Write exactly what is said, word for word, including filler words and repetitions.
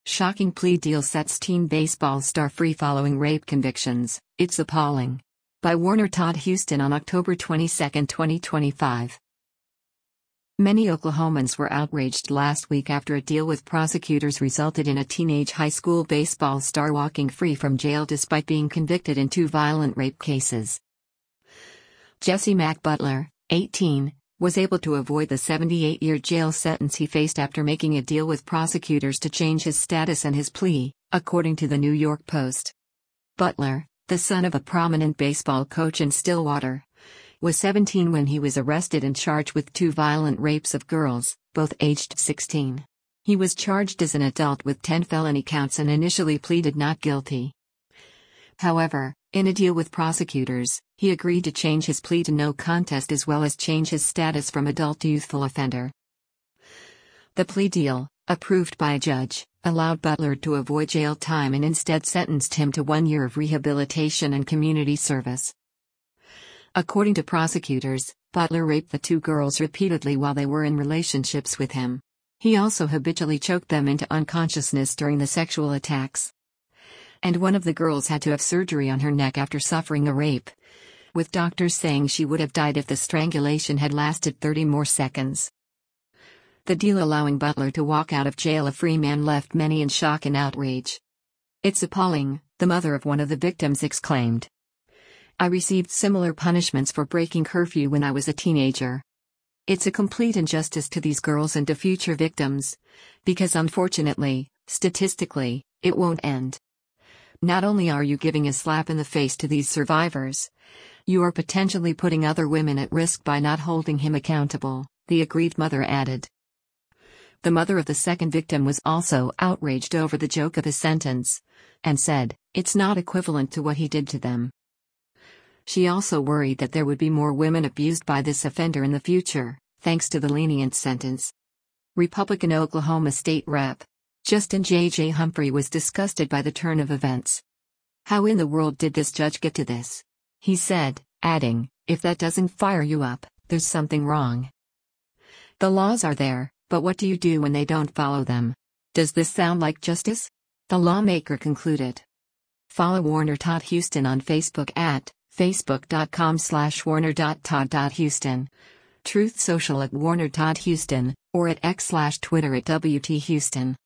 Shocking plea deal sets teen baseball star free following rape convictions, it's appalling. By Warner Todd Huston on October twenty-second, twenty twenty-five. Many Oklahomans were outraged last week after a deal with prosecutors resulted in a teenage high school baseball star walking free from jail despite being convicted in two violent rape cases. Jesse Mack Butler, eighteen, was able to avoid the seventy-eight-year jail sentence he faced after making a deal with prosecutors to change his status and his plea, according to the New York Post. Butler, the son of a prominent baseball coach in Stillwater, was seventeen when he was arrested and charged with two violent rapes of girls, both aged sixteen. He was charged as an adult with ten felony counts and initially pleaded not guilty. However, in a deal with prosecutors, he agreed to change his plea to no contest as well as change his status from adult to youthful offender. The plea deal, approved by a judge, allowed Butler to avoid jail time and instead sentenced him to one year of rehabilitation and community service. According to prosecutors, Butler raped the two girls repeatedly while they were in relationships with him. He also habitually choked them into unconsciousness during the sexual attacks. And one of the girls had to have surgery on her neck after suffering a rape, with doctors saying she would have died if the strangulation had lasted thirty more seconds. The deal allowing Butler to walk out of jail a free man left many in shock and outrage. "It's appalling," the mother of one of the victims exclaimed. "I received similar punishments for breaking curfew when I was a teenager. It's a complete injustice to these girls and to future victims, because unfortunately, statistically, it won't end. Not only are you giving a slap in the face to these survivors, you are potentially putting other women at risk by not holding him accountable," the aggrieved mother added. The mother of the second victim was also outraged over the joke of his sentence, and said, "It's not equivalent to what he did to them." She also worried that there would be more women abused by this offender in the future, thanks to the lenient sentence. Republican Oklahoma State Representative Justin J J Humphrey was disgusted by the turn of events. "How in the world did this judge get to this?" he said, adding, "If that doesn't fire you up, there's something wrong. The laws are there, but what do you do when they don't follow them? Does this sound like justice?" the lawmaker concluded. Follow Warner Todd Huston on Facebook at facebook.com slash warner.todd.huston, Truth Social at Warner Todd Huston, or at X slash Twitter at W T Huston.